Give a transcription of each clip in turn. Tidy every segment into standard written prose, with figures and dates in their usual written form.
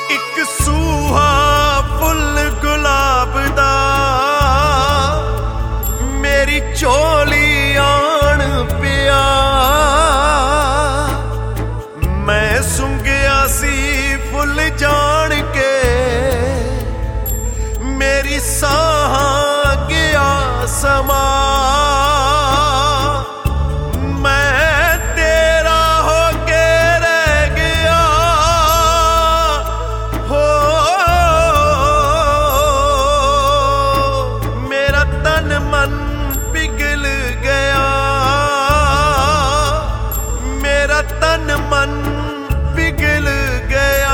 एक सूहा फुल गुलाब दा मेरी चोली आन पिया। मैं सुंघिया सी फुल जान के मेरी साहां गया समा। तन मन पिघल गया।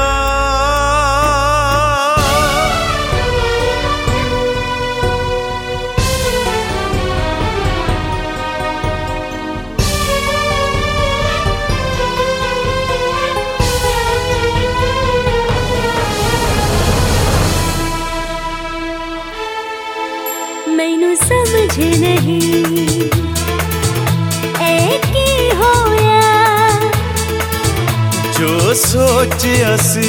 मैनू समझ नहीं जो सोचिया सी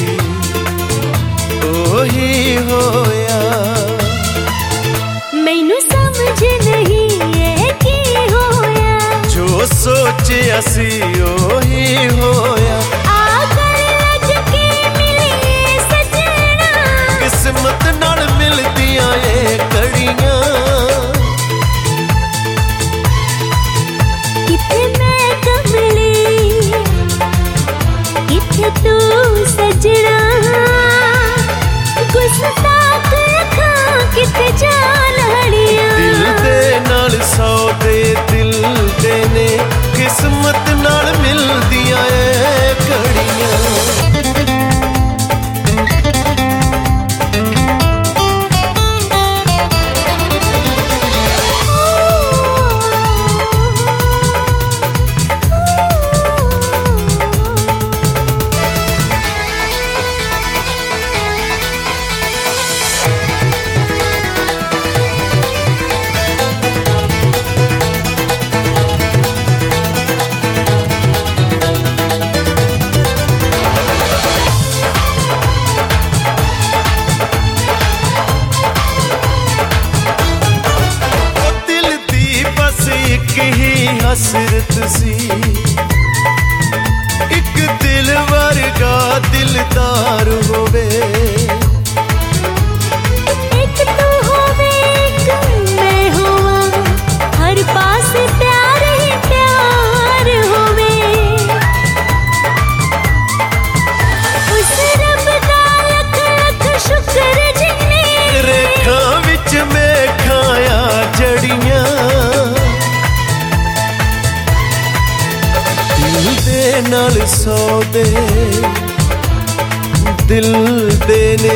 ओही होया। मैनू समझ नहीं है की होया। जो सोचिया सी ओही होया। आकर लग के मिली सजना किस्मत नाल मिलदियां ये कड़ियां। किथे मैं कमली किथे तू सजना। गुस्ताख अखां किथे जा लड़ियां। दिल दे नाल सौदे दिल दे ने किस्मत नाल मिलदियां ए कड़ियां। हसरत सी एक दिल वर्गा दिलदार होवे। एक तू होवे एक मैं होवा। हर पास प्यार ही प्यार होवे। उस रब दा लख लख शुक्र जिने रेखा विच मैं खाया जड़ियां। दिल दे नाल सौदे दिल दे ने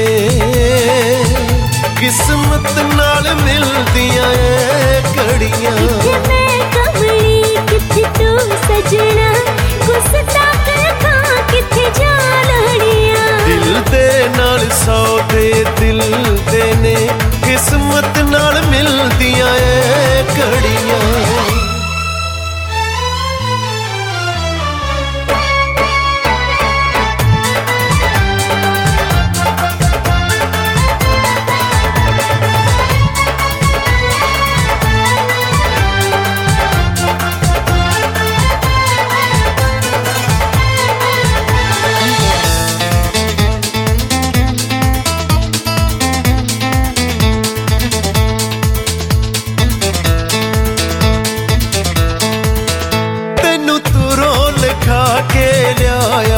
किस्मत नाल मिलदियां ए कड़ियां। किथे मैं कमली किथे तू सजना। गुस्ताख अखां किथे जा लड़ियां। दिल दे नाल सौदे दिल दे ने किस्मत नाल मिलदियां ए कड़ियां। के लिया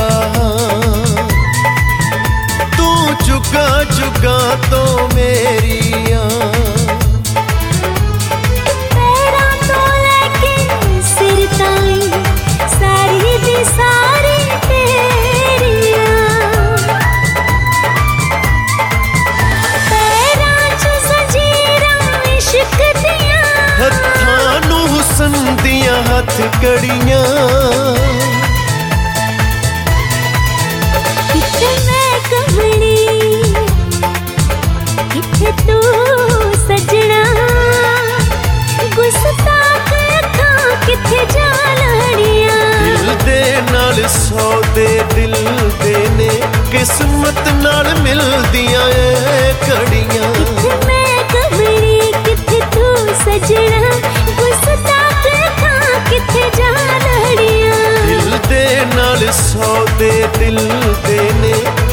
तू जुगा जुगा तो मेरिया। पैरां तो लेके सिर ताईं सारी दी सारी तेरियां। पैरां च ज़ंजीरां इश्क दियां। हत्थां नूं हुस्न दियां हथ कड़ियां। किथे मैं कमली किथे तू सजना। गुस्ताख अखां किथे जा लड़ियां। दिल दे नाल सौदे दिल दे ने किस्मत किस्मत नाल मिलदियां ए घड़ियां। किथे मैं कमली किथे तू सजना, गुस्ताख खां किथे जा लड़ियां। दिल दे नाल सौदे दिल दे ने